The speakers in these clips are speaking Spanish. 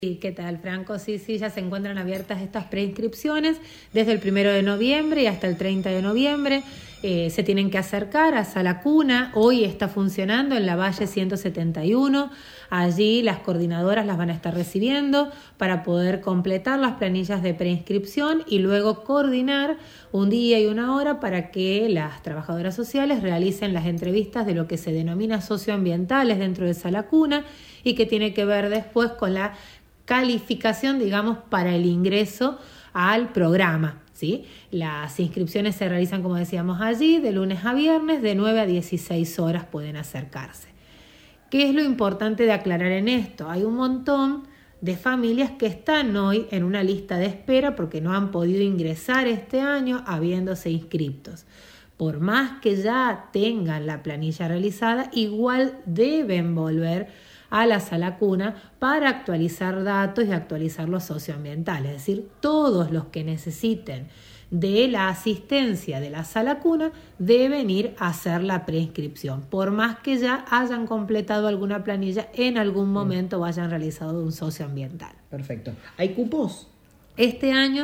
¿Y qué tal, Franco? Sí, ya se encuentran abiertas estas preinscripciones desde el 1 de noviembre y hasta el 30 de noviembre. Se tienen que acercar a Sala Cuna. Hoy está funcionando en la Valle 171. Allí las coordinadoras las van a estar recibiendo para poder completar las planillas de preinscripción y luego coordinar un día y una hora para que las trabajadoras sociales realicen las entrevistas de lo que se denomina socioambientales dentro de Sala Cuna y que tiene que ver después con la calificación, digamos, para el ingreso al programa, ¿sí? Las inscripciones se realizan, como decíamos allí, de lunes a viernes, de 9 a 16 horas pueden acercarse. ¿Qué es lo importante de aclarar en esto? Hay un montón de familias que están hoy en una lista de espera porque no han podido ingresar este año habiéndose inscriptos. Por más que ya tengan la planilla realizada, igual deben volver a la Sala Cuna para actualizar datos y actualizar los socioambientales. Es decir, todos los que necesiten de la asistencia de la Sala Cuna deben ir a hacer la preinscripción, por más que ya hayan completado alguna planilla, en algún momento o hayan realizado un socioambiental. Perfecto. ¿Hay cupos? Este año,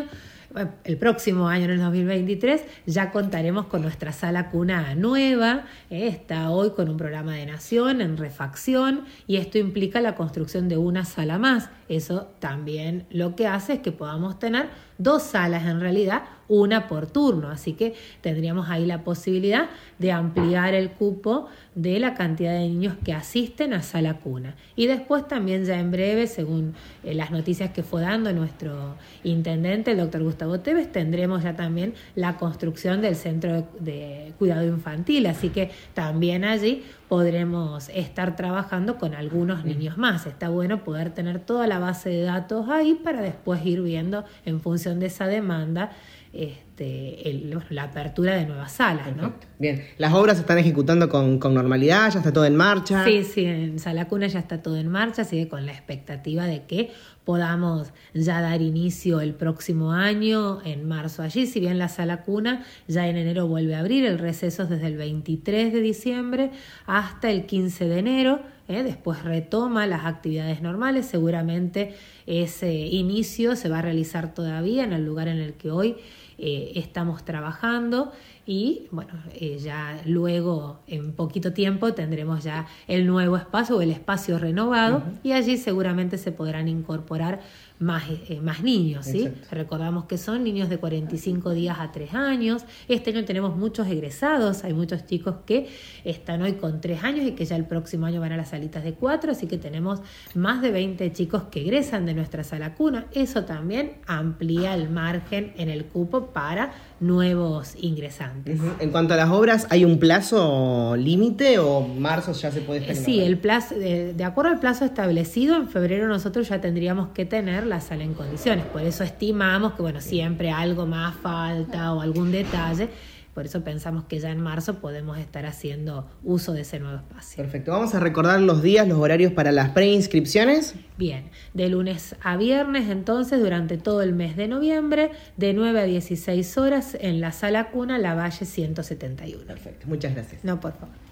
el próximo año, en el 2023, ya contaremos con nuestra Sala Cuna nueva. Está hoy con un programa de nación en refacción y esto implica la construcción de una sala más. Eso también lo que hace es que podamos tener 2 salas en realidad, una por turno, así que tendríamos ahí la posibilidad de ampliar el cupo de la cantidad de niños que asisten a Sala Cuna. Y después también ya en breve, según las noticias que fue dando nuestro intendente, el doctor Gustavo Tevez, tendremos ya también la construcción del centro de cuidado infantil, así que también allí podremos estar trabajando con algunos niños más. Está bueno poder tener toda la base de datos ahí para después ir viendo en función de esa demanda la apertura de nuevas salas, ¿no? Bien, ¿las obras se están ejecutando con normalidad? ¿Ya está todo en marcha? Sí, en Sala Cuna ya está todo en marcha, sigue con la expectativa de que podamos ya dar inicio el próximo año, en marzo allí, si bien la Sala Cuna ya en enero vuelve a abrir, el receso es desde el 23 de diciembre hasta el 15 de enero, después retoma las actividades normales, seguramente ese inicio se va a realizar todavía en el lugar en el que hoy estamos trabajando y bueno, ya luego en poquito tiempo tendremos ya el nuevo espacio o el espacio renovado y allí seguramente se podrán incorporar más niños, ¿sí? Exacto. Recordamos que son niños de 45 días a 3 años. Este año tenemos muchos egresados, hay muchos chicos que están hoy con 3 años y que ya el próximo año van a las salitas de 4, así que tenemos más de 20 chicos que egresan de nuestra Sala Cuna. Eso también amplía el margen en el cupo para nuevos ingresantes. En cuanto a las obras, ¿hay un plazo límite o marzo ya se puede terminar? Sí, el plazo, de acuerdo al plazo establecido, en febrero nosotros ya tendríamos que tener la sala en condiciones. Por eso estimamos que siempre algo más falta o algún detalle. Por eso pensamos que ya en marzo podemos estar haciendo uso de ese nuevo espacio. Perfecto. Vamos a recordar los días, los horarios para las preinscripciones. Bien, de lunes a viernes entonces durante todo el mes de noviembre, de 9 a 16 horas en la Sala Cuna, la Valle 171. Perfecto, muchas gracias. No, por favor.